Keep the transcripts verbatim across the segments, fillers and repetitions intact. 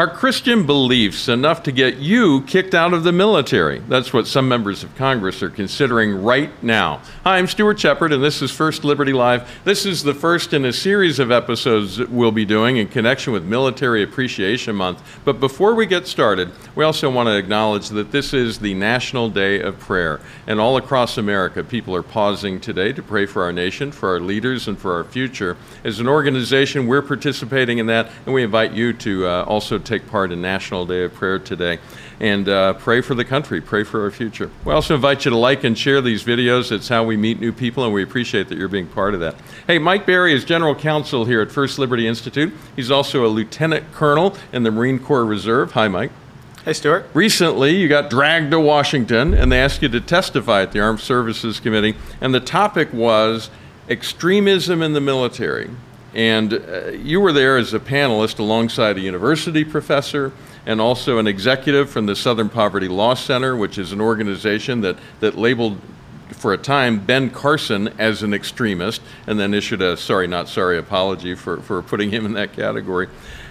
Are Christian beliefs enough to get you kicked out of the military? That's what some members of Congress are considering right now. Hi, I'm Stuart Shepard, and this is First Liberty Live. This is the first in a series of episodes that we'll be doing in connection with Military Appreciation Month. But before we get started, we also want to acknowledge that this is the National Day of Prayer. And all across America, people are pausing today to pray for our nation, for our leaders, and for our future. As an organization, we're participating in that, and we invite you to uh, also take part in National Day of Prayer today and uh, pray for the country, pray for our future. We also invite you to like and share these videos. It's how we meet new people, and we appreciate that you're being part of that. Hey, Mike Berry is General Counsel here at First Liberty Institute. He's also a Lieutenant Colonel in the Marine Corps Reserve. Hi, Mike. Hey, Stuart. Recently, you got dragged to Washington, and they asked you to testify at the Armed Services Committee, and the topic was extremism in the military. And uh, you were there as a panelist alongside a university professor and also an executive from the Southern Poverty Law Center, which is an organization that, that labeled for a time Ben Carson as an extremist and then issued a sorry, not sorry apology for, for putting him in that category.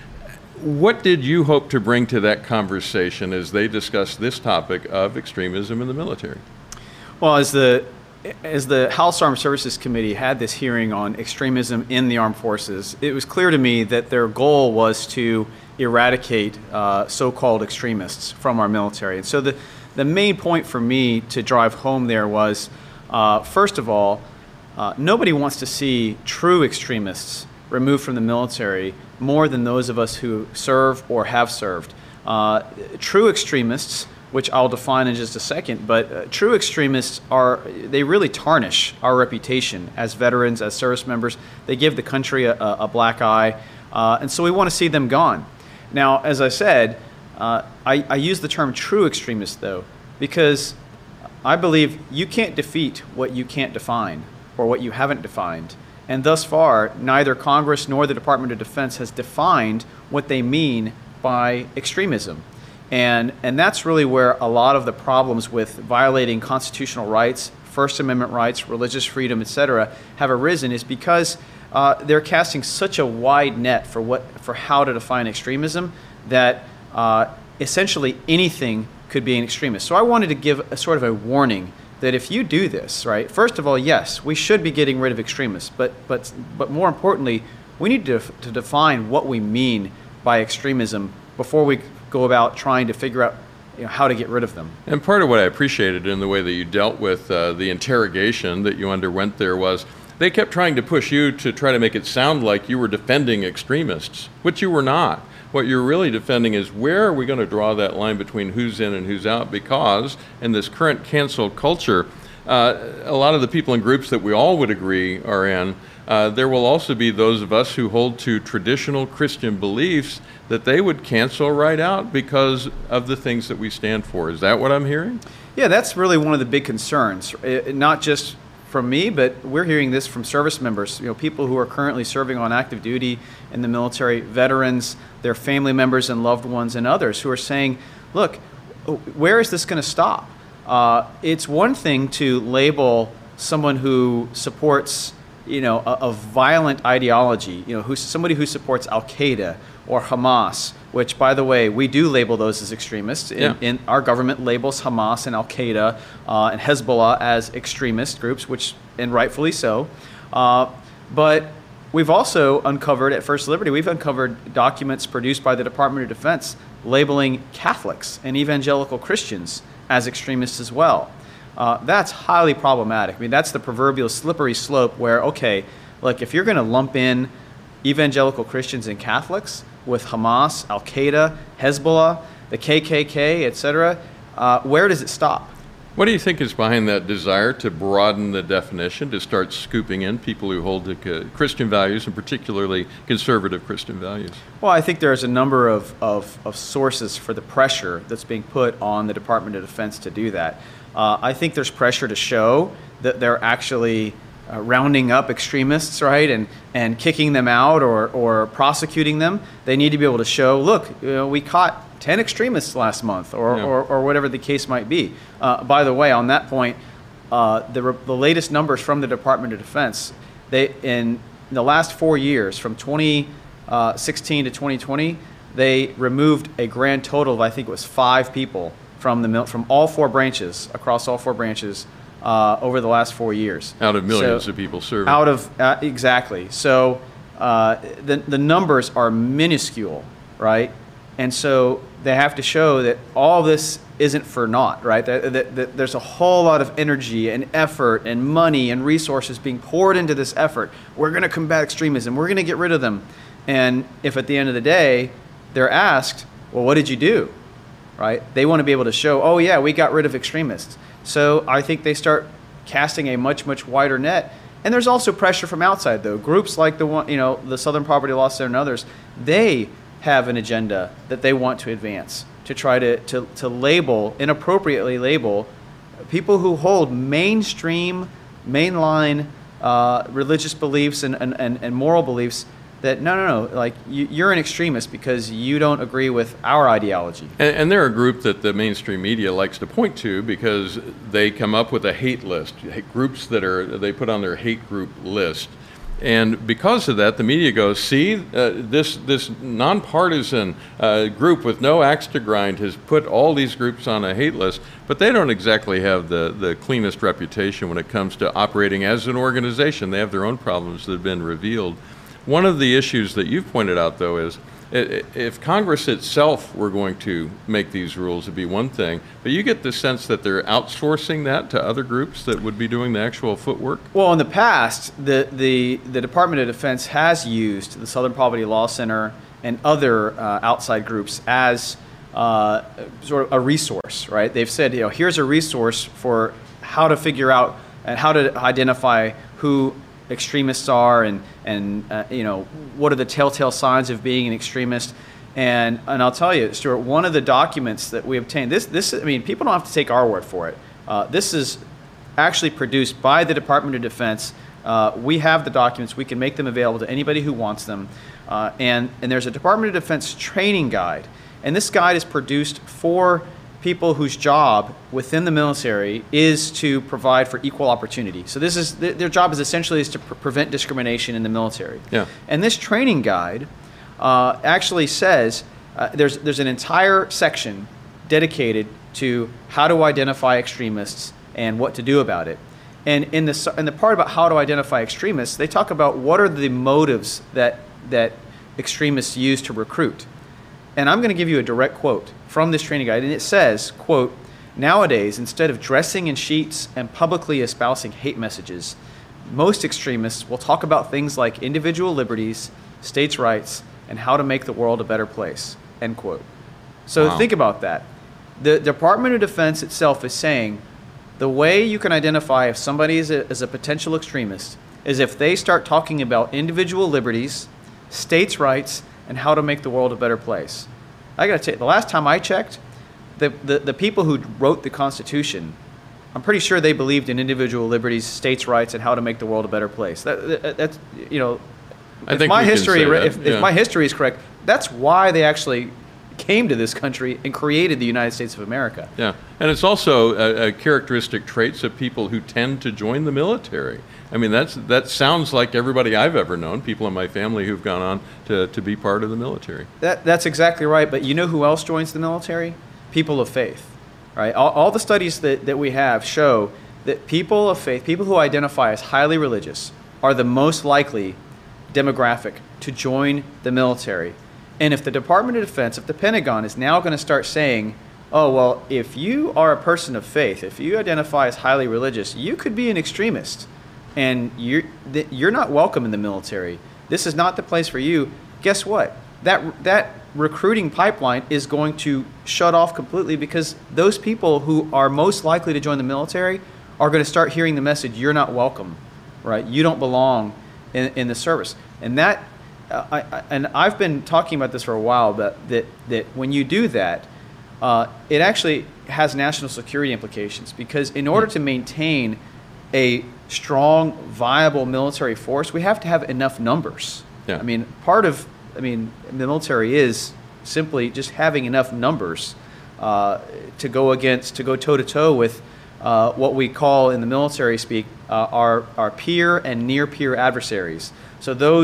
What did you hope to bring to that conversation as they discussed this topic of extremism in the military? Well, as the As the House Armed Services Committee had this hearing on extremism in the armed forces, it was clear to me that their goal was to eradicate uh, so-called extremists from our military. And so the, the main point for me to drive home there was, uh, first of all, uh, nobody wants to see true extremists removed from the military more than those of us who serve or have served. Uh, true extremists, which I'll define in just a second, but uh, true extremists are, they really tarnish our reputation as veterans, as service members. They give the country a, a black eye, uh, and so we want to see them gone. Now, as I said, uh, I, I use the term true extremist, though, because I believe you can't defeat what you can't define or what you haven't defined. And thus far, neither Congress nor the Department of Defense has defined what they mean by extremism. And, and that's really where a lot of the problems with violating constitutional rights, First Amendment rights, religious freedom, et cetera, have arisen, is because uh, they're casting such a wide net for what for how to define extremism that uh, essentially anything could be an extremist. So I wanted to give a sort of a warning that if you do this, right, first of all, yes, we should be getting rid of extremists, but but but more importantly, we need to, to define what we mean by extremism before we go about trying to figure out, you know, how to get rid of them. And part of what I appreciated in the way that you dealt with uh, the interrogation that you underwent there was they kept trying to push you to try to make it sound like you were defending extremists, which you were not. What you're really defending is where are we going to draw that line between who's in and who's out, because in this current cancel culture, uh, a lot of the people and groups that we all would agree are in, uh, there will also be those of us who hold to traditional Christian beliefs that they would cancel right out because of the things that we stand for. Is that what I'm hearing? Yeah, that's really one of the big concerns, it, not just from me, but we're hearing this from service members, you know, people who are currently serving on active duty in the military, veterans, their family members and loved ones, and others who are saying, look, where is this going to stop? Uh, it's one thing to label someone who supports, you know, a, a violent ideology, you know, who's somebody who supports Al-Qaeda or Hamas, which, by the way, we do label those as extremists. In, yeah. in our government labels Hamas and Al-Qaeda uh, and Hezbollah as extremist groups, which, and rightfully so. Uh, but we've also uncovered, at First Liberty, we've uncovered documents produced by the Department of Defense labeling Catholics and evangelical Christians as extremists as well. Uh, that's highly problematic. I mean, that's the proverbial slippery slope where, okay, look, if you're going to lump in evangelical Christians and Catholics with Hamas, Al-Qaeda, Hezbollah, the K K K, et cetera, uh, where does it stop? What do you think is behind that desire to broaden the definition, to start scooping in people who hold to Christian values, and particularly conservative Christian values? Well, I think there's a number of, of, of sources for the pressure that's being put on the Department of Defense to do that. Uh, I think there's pressure to show that they're actually uh, rounding up extremists, right, and, and kicking them out or, or prosecuting them. They need to be able to show, look, you know, we caught ten extremists last month, or, yeah. or, or whatever the case might be. Uh, by the way, on that point, uh, the, re- the latest numbers from the Department of Defense, they in the last four years, from twenty sixteen to twenty twenty, they removed a grand total of, I think it was five people from the mil- from all four branches, across all four branches, uh, over the last four years. Out of millions So- of people serving. Out of, uh, exactly. So uh, the, the numbers are minuscule, right? And so they have to show that all this isn't for naught, right? That, that, that there's a whole lot of energy and effort and money and resources being poured into this effort. We're going to combat extremism. We're going to get rid of them. And if at the end of the day, they're asked, well, what did you do? Right? They want to be able to show, oh yeah, we got rid of extremists. So I think they start casting a much, much wider net. And there's also pressure from outside, though. Groups like the one, you know, the Southern Poverty Law Center and others, they have an agenda that they want to advance, to try to, to, to label, inappropriately label, people who hold mainstream, mainline uh, religious beliefs and, and, and, and moral beliefs that, no, no, no, like, you, you're an extremist because you don't agree with our ideology. And, and they're a group that the mainstream media likes to point to because they come up with a hate list, groups that are, they put on their hate group list. And because of that, the media goes, see, uh, this, this nonpartisan uh, group with no axe to grind has put all these groups on a hate list, but they don't exactly have the, the cleanest reputation when it comes to operating as an organization. They have their own problems that have been revealed. One of the issues that you've pointed out, though, is if Congress itself were going to make these rules, it'd be one thing, but you get the sense that they're outsourcing that to other groups that would be doing the actual footwork? Well, in the past, the, the, the Department of Defense has used the Southern Poverty Law Center and other uh, outside groups as uh, sort of a resource, right? They've said, you know, here's a resource for how to figure out and how to identify who extremists are, and and uh, you know, what are the telltale signs of being an extremist. And and I'll tell you, Stuart, one of the documents that we obtained, this this I mean, people don't have to take our word for it. Uh, this is actually produced by the Department of Defense. Uh, we have the documents. We can make them available to anybody who wants them. Uh, and and there's a Department of Defense training guide, and this guide is produced for people whose job within the military is to provide for equal opportunity. So this is th- their job is essentially is to pr- prevent discrimination in the military. Yeah. And this training guide uh, actually says uh, there's there's an entire section dedicated to how to identify extremists and what to do about it. And in the in the part about how to identify extremists, they talk about what are the motives that that extremists use to recruit. And I'm going to give you a direct quote from this training guide, and it says, quote, "Nowadays, instead of dressing in sheets and publicly espousing hate messages, most extremists will talk about things like individual liberties, states' rights, and how to make the world a better place," end quote. So Wow. think about that. The Department of Defense itself is saying the way you can identify if somebody is a, is a potential extremist is if they start talking about individual liberties, states' rights, and how to make the world a better place. I got to tell you, the last time I checked, the, the, the people who wrote the Constitution, I'm pretty sure they believed in individual liberties, states' rights, and how to make the world a better place. That, that, that's, you know, I if think my we can history, say that, if, yeah. if my history is correct, that's why they actually came to this country and created the United States of America. Yeah, and it's also a, a characteristic traits of people who tend to join the military. I mean, that's that sounds like everybody I've ever known, people in my family who've gone on to, to be part of the military. That, that's exactly right, but you know who else joins the military? People of faith, right? All, all the studies that, that we have show that people of faith, people who identify as highly religious, are the most likely demographic to join the military. And if the Department of Defense, if the Pentagon is now going to start saying, oh, well, if you are a person of faith, if you identify as highly religious, you could be an extremist, and you're, th- you're not welcome in the military. This is not the place for you. Guess what? That, that recruiting pipeline is going to shut off completely, because those people who are most likely to join the military are going to start hearing the message, you're not welcome, right? You don't belong in, in the service. And that, uh, I, I, and I've been talking about this for a while, but that, that when you do that, uh, it actually has national security implications, because in order to maintain a strong, viable military force, we have to have enough numbers. Yeah. I mean, part of, I mean, the military is simply just having enough numbers uh, to go against, to go toe-to-toe with uh, what we call in the military speak uh, our, our peer and near-peer adversaries. So those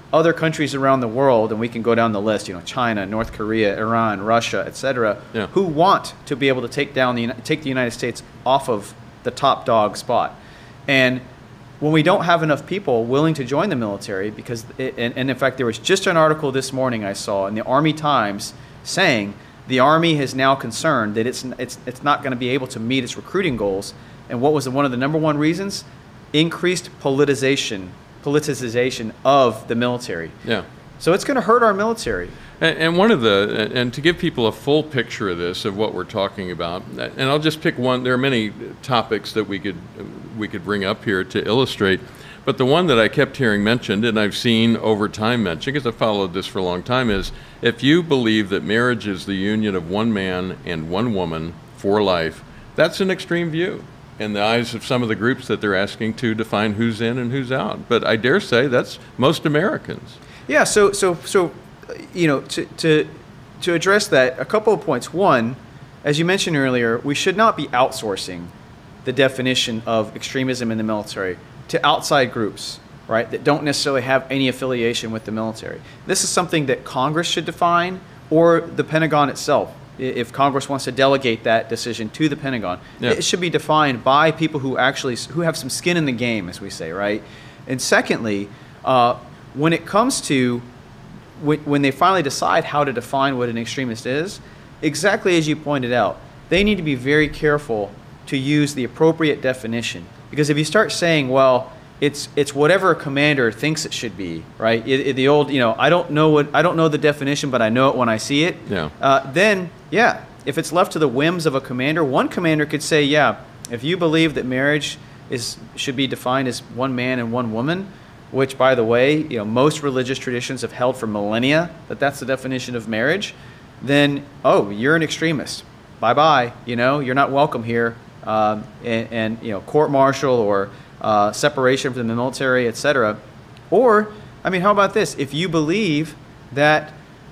other countries around the world, and we can go down the list, you know, China, North Korea, Iran, Russia, et cetera, yeah. who want to be able to take down the take the United States off of the top dog spot. And when we don't have enough people willing to join the military, because it, and, and in fact there was just an article this morning I saw in the Army Times saying the Army is now concerned that it's it's it's not going to be able to meet its recruiting goals. And what was the, one of the number one reasons? Increased politicization, politicization of the military. Yeah. So it's going to hurt our military. And, and one of the, and to give people a full picture of this, of what we're talking about, and I'll just pick one. There are many topics that we could we could bring up here to illustrate, but the one that I kept hearing mentioned, and I've seen over time mentioned, because I've followed this for a long time, is if you believe that marriage is the union of one man and one woman for life, that's an extreme view in the eyes of some of the groups that they're asking to define who's in and who's out. But I dare say that's most Americans. Yeah, so so so you know, to to to address that, a couple of points. One, as you mentioned earlier, we should not be outsourcing the definition of extremism in the military to outside groups, right, that don't necessarily have any affiliation with the military. This is something that Congress should define, or the Pentagon itself. If Congress wants to delegate that decision to the Pentagon, yeah. it should be defined by people who actually who have some skin in the game, as we say, right? And secondly, uh, when it comes to when, when they finally decide how to define what an extremist is, exactly as you pointed out, they need to be very careful to use the appropriate definition. Because if you start saying, well, it's it's whatever a commander thinks it should be, right? It, it, the old, you know, I don't know what I don't know the definition, but I know it when I see it. Yeah. Uh, then, yeah, if it's left to the whims of a commander, one commander could say, yeah, if you believe that marriage is should be defined as one man and one woman, which, by the way, you know, most religious traditions have held for millennia that that's the definition of marriage, then oh, you're an extremist. Bye bye. You know, you're not welcome here. Um, and, and you know, court-martial or uh, separation from the military, et cetera. Or, I mean, how about this? If you believe that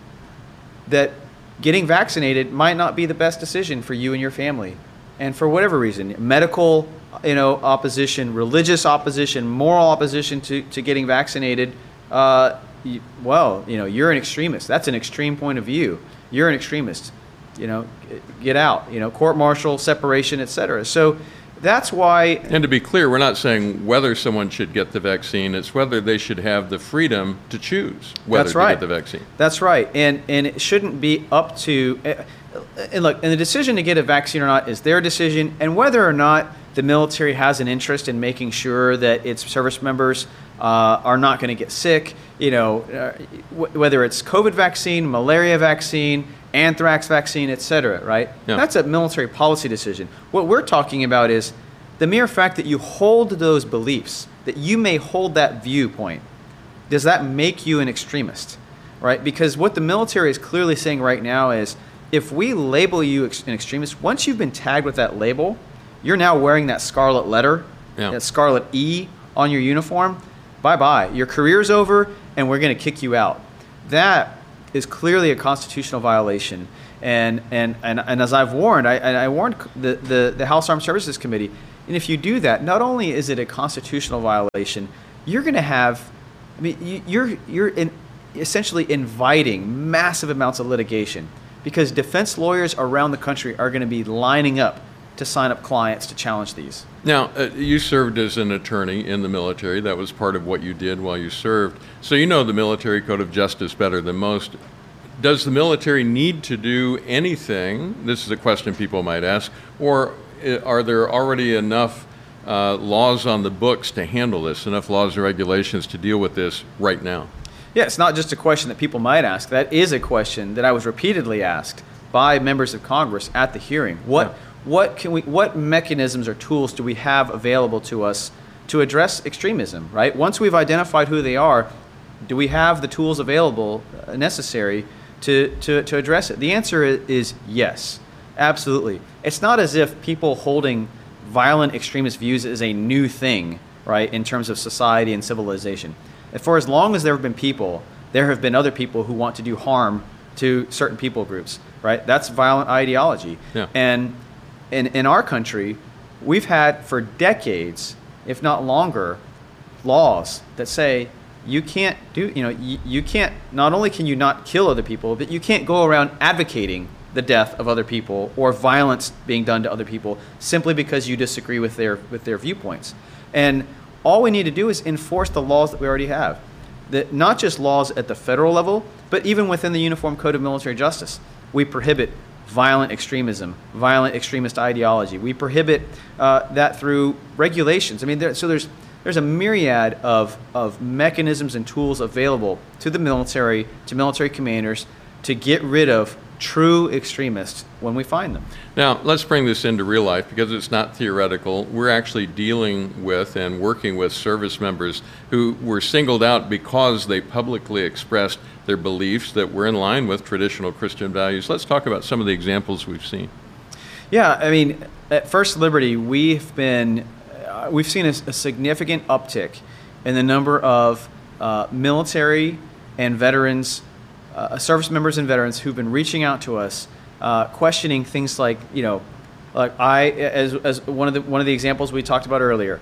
that getting vaccinated might not be the best decision for you and your family, and for whatever reason, medical, you know, opposition, religious opposition, moral opposition to, to getting vaccinated, uh, you, well, you know, you're an extremist. That's an extreme point of view. You're an extremist. You know, get out, you know, court-martial, separation, et cetera. So that's why... And to be clear, we're not saying whether someone should get the vaccine. It's whether they should have the freedom to choose whether that's to right. get the vaccine. That's right. And and it shouldn't be up to... And look, and the decision to get a vaccine or not is their decision. And whether or not the military has an interest in making sure that its service members uh, are not going to get sick, you know, uh, w- whether it's COVID vaccine, malaria vaccine, anthrax vaccine, et cetera, right? Yeah. That's a military policy decision. What we're talking about is the mere fact that you hold those beliefs, that you may hold that viewpoint, does that make you an extremist, right? Because what the military is clearly saying right now is if we label you ex- an extremist, once you've been tagged with that label, you're now wearing that scarlet letter, yeah. that scarlet E on your uniform, bye-bye. Your career's over, and we're going to kick you out. That is clearly a constitutional violation. And and, and, and as I've warned, I, and I warned the, the, the House Armed Services Committee, and if you do that, not only is it a constitutional violation, you're going to have, I mean, you, you're, you're in, essentially inviting massive amounts of litigation because defense lawyers around the country are going to be lining up to sign up clients to challenge these. Now, uh, you served as an attorney in the military. That was part of what you did while you served. So you know the military code of justice better than most. Does the military need to do anything? This is a question people might ask. Or are there already enough uh, laws on the books to handle this, enough laws and regulations to deal with this right now? Yeah, it's not just a question that people might ask. That is a question that I was repeatedly asked by members of Congress at the hearing. What... Yeah. What can we? What mechanisms or tools do we have available to us to address extremism, right? Once we've identified who they are, do we have the tools available uh, necessary to, to, to address it? The answer is yes, absolutely. It's not as if people holding violent extremist views is a new thing, right, in terms of society and civilization. And for as long as there have been people, there have been other people who want to do harm to certain people groups, right? That's violent ideology. Yeah. And In, in our country, we've had for decades, if not longer, laws that say you can't do, you know, you, you can't, not only can you not kill other people, but you can't go around advocating the death of other people or violence being done to other people simply because you disagree with their, with their viewpoints. And all we need to do is enforce the laws that we already have. That not just laws at the federal level, but even within the Uniform Code of Military Justice. We prohibit violent extremism, violent extremist ideology. We prohibit uh, that through regulations. I mean, there, so there's there's a myriad of, of mechanisms and tools available to the military, to military commanders, to get rid of true extremists when we find them. Now, let's bring this into real life because it's not theoretical. We're actually dealing with and working with service members who were singled out because they publicly expressed their beliefs that were in line with traditional Christian values. Let's talk about some of the examples we've seen. Yeah, I mean, at First Liberty, we've been, uh, we've seen a, a significant uptick in the number of uh, military and veterans, uh, service members and veterans who've been reaching out to us, uh, questioning things like, you know, like I, as, as one of the one of the examples we talked about earlier.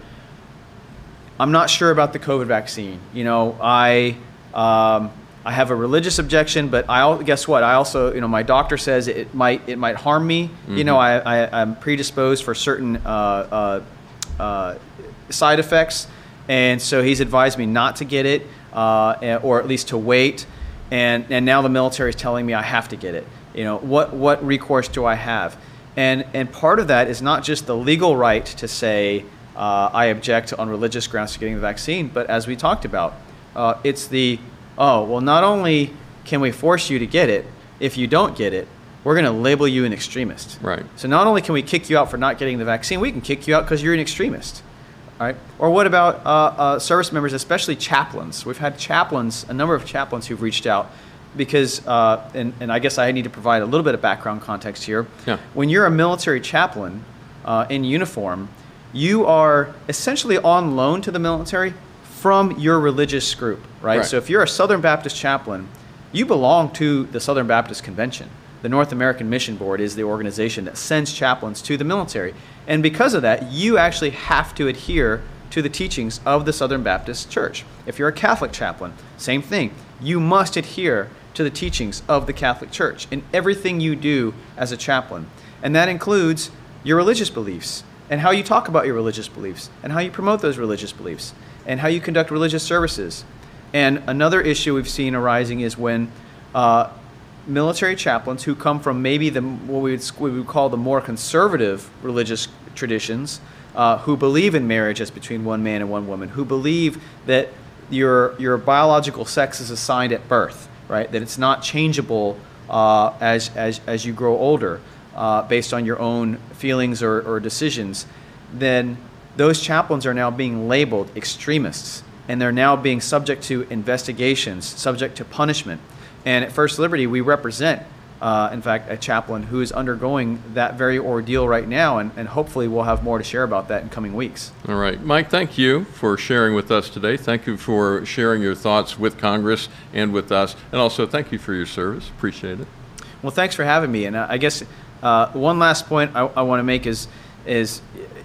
I'm not sure about the COVID vaccine. You know, I. Um, I have a religious objection, but I al- guess what? I also, you know, my doctor says it might it might harm me. Mm-hmm. You know, I, I I'm predisposed for certain uh, uh, uh, side effects, and so he's advised me not to get it, uh, or at least to wait. And and now the military is telling me I have to get it. You know, what what recourse do I have? And and part of that is not just the legal right to say uh, I object on religious grounds to getting the vaccine, but as we talked about, uh, it's the oh, well, not only can we force you to get it, if you don't get it, we're going to label you an extremist. Right. So not only can we kick you out for not getting the vaccine, we can kick you out because you're an extremist. All right. Or what about uh, uh, service members, especially chaplains? We've had chaplains, a number of chaplains who've reached out because, uh, and, and I guess I need to provide a little bit of background context here. Yeah. When you're a military chaplain uh, in uniform, you are essentially on loan to the military from your religious group, right? Right. So if you're a Southern Baptist chaplain, you belong to the Southern Baptist Convention. The North American Mission Board is the organization that sends chaplains to the military. And because of that, you actually have to adhere to the teachings of the Southern Baptist Church. If you're a Catholic chaplain, same thing. You must adhere to the teachings of the Catholic Church in everything you do as a chaplain. And that includes your religious beliefs and how you talk about your religious beliefs and how you promote those religious beliefs and how you conduct religious services. And another issue we've seen arising is when uh, military chaplains who come from maybe the what we would, we would call the more conservative religious traditions, uh, who believe in marriage as between one man and one woman, who believe that your your biological sex is assigned at birth, right? That it's not changeable uh, as as as you grow older, uh, based on your own feelings or, or decisions. Then those chaplains are now being labeled extremists, and they're now being subject to investigations, subject to punishment. And at First Liberty, we represent, uh, in fact, a chaplain who is undergoing that very ordeal right now, and, and hopefully we'll have more to share about that in coming weeks. All right. Mike, thank you for sharing with us today. Thank you for sharing your thoughts with Congress and with us. And also, thank you for your service. Appreciate it. Well, thanks for having me. And I guess uh, one last point I, I want to make is, is,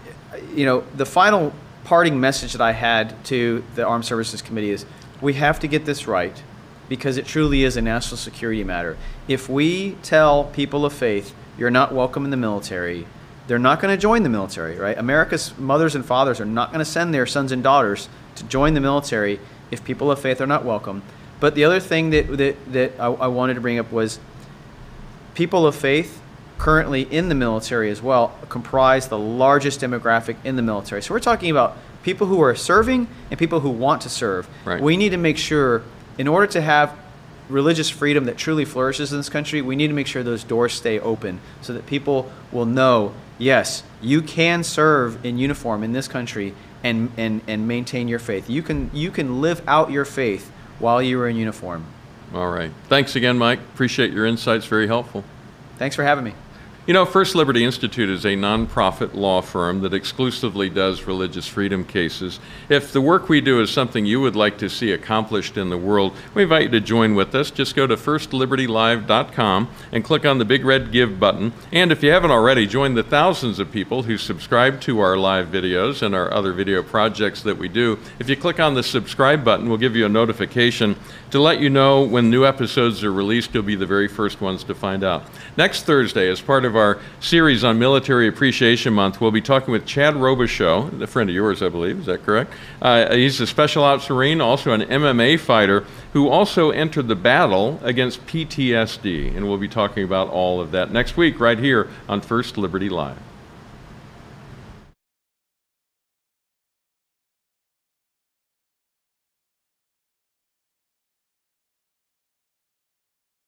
you know, the final parting message that I had to the Armed Services Committee is we have to get this right, because it truly is a national security matter. If we tell people of faith, you're not welcome in the military, they're not going to join the military, right? America's mothers and fathers are not going to send their sons and daughters to join the military if people of faith are not welcome. But the other thing that, that, that I, I wanted to bring up was people of faith currently in the military as well comprise the largest demographic in the military. So we're talking about people who are serving and people who want to serve. Right. We need to make sure, in order to have religious freedom that truly flourishes in this country, we need to make sure those doors stay open so that people will know, yes, you can serve in uniform in this country and, and, and maintain your faith. You can, you can live out your faith while you are in uniform. All right. Thanks again, Mike. Appreciate your insights. Very helpful. Thanks for having me. You know, First Liberty Institute is a nonprofit law firm that exclusively does religious freedom cases. If the work we do is something you would like to see accomplished in the world, we invite you to join with us. Just go to first liberty live dot com and click on the big red Give button. And if you haven't already, join the thousands of people who subscribe to our live videos and our other video projects that we do. If you click on the subscribe button, we'll give you a notification to let you know when new episodes are released. You'll be the very first ones to find out. Next Thursday, as part of our series on Military Appreciation Month, we'll be talking with Chad Robichaux, a friend of yours, I believe. Is that correct? Uh, he's a Special Ops Marine, also an M M A fighter, who also entered the battle against P T S D. And we'll be talking about all of that next week right here on First Liberty Live.